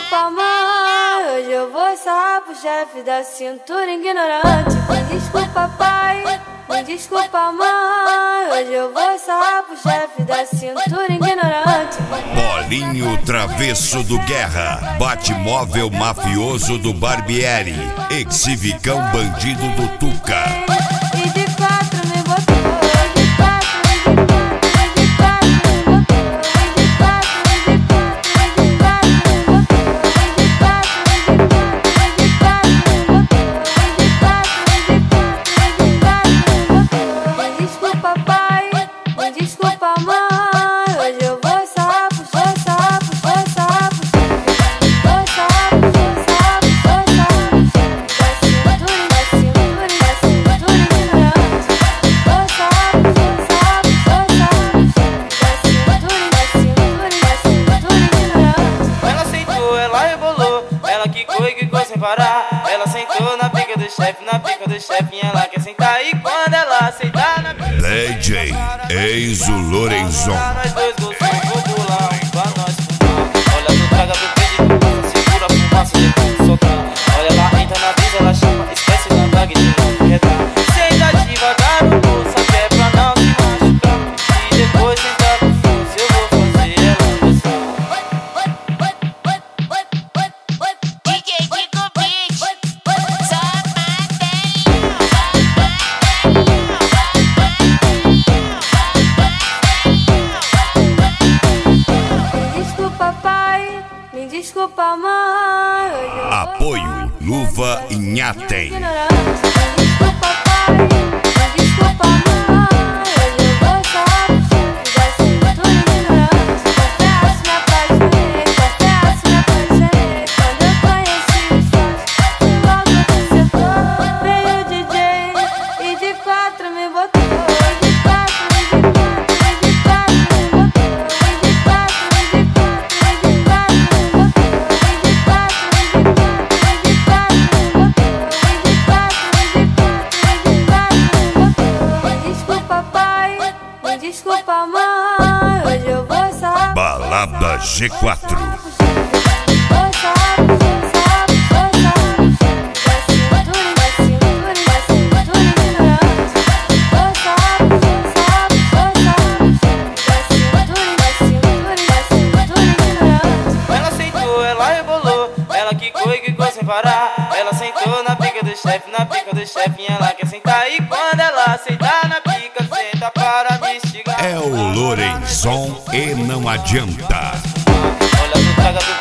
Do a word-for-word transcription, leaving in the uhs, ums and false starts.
desculpa, mãe, hoje eu vou sarrar pro chefe da cintura ignorante. Me desculpa, pai, me desculpa, mãe, hoje eu vou sarrar pro chefe da cintura ignorante. Bolinho travesso do Guerra, Batmóvel mafioso do Barbieri, Exivicão bandido do Tuca. E de quatro me botou, de quatro, de quatro, de quatro me botou, de quatro, de quatro, de quatro me botou, de quatro, de quatro, de quatro me botou, de quatro, de quatro, de quatro me botou. Me desculpa, pai, me desculpa, mãe, hoje eu vou sarrar pro, vou sarrar pro, vou sarrar pro chefe, vou sarrar pro, vou sarrar pro, vou sarrar pro chefe da cintura, da cintura, da cintura ignorante. Vou sarrar pro, vou sarrar pro, vou sarrar pro chefe da cintura, da cintura, da cintura ignorante. Ela sentou, ela rebolou, ela quicou e quicou sem parar. Ela sentou na pica do chefe, na pica do chefe, e ela quer sentar. E quando ela sentar na pica D J Enzo Lorenzon. nós dois gostamos, vou pular um pra nós fumar. Olha, tu traga do pedido, passa, segura a fumaça, depois soltar. Olha, ela entra na brisa, ela chama, esquece da bag de não corretar. Senta devagar no bolso, que é pra não se machucar. E depois sentar com força, eu vou fazer ela gostar. D J Dico Beat, só Me desculpa, pai, me desculpa, mãe, hoje eu vou Apoio Luva Inhatem. ignorante. Me desculpa, pai, me desculpa, mãe, hoje eu vou sarrar pro chefe da cintura ignorante. Confesso, me apaixonei, confesso, me apaixonei. Quando eu conheci os fãs, fui logo do setor. Veio o D J e de quatro me botou, de quatro, de quatro, de quatro me botou, de quatro, de quatro, de quatro me botou, de quatro, de quatro, de quatro me botou, de quatro, de quatro, de quatro me botou. Me desculpa, pai, me desculpa, mãe, hoje eu vou sarrar. Balada G quatro. Vou sarrar, vou sarrar, vou sarrar pro chefe da cintura, da cintura, da cintura ignorante. Vou sarrar, vou sarrar, vou sarrar pro chefe da cintura, da cintura, da cintura ignorante. Ela sentou, ela rebolou, ela quicou e quicou sem parar. Ela sentou na pica do chefe, na pica do chefe, e ela quer sentar. E quando ela sentar na pica, senta para me estigar. É o Lorenzon e não adianta. Olha, tu traga do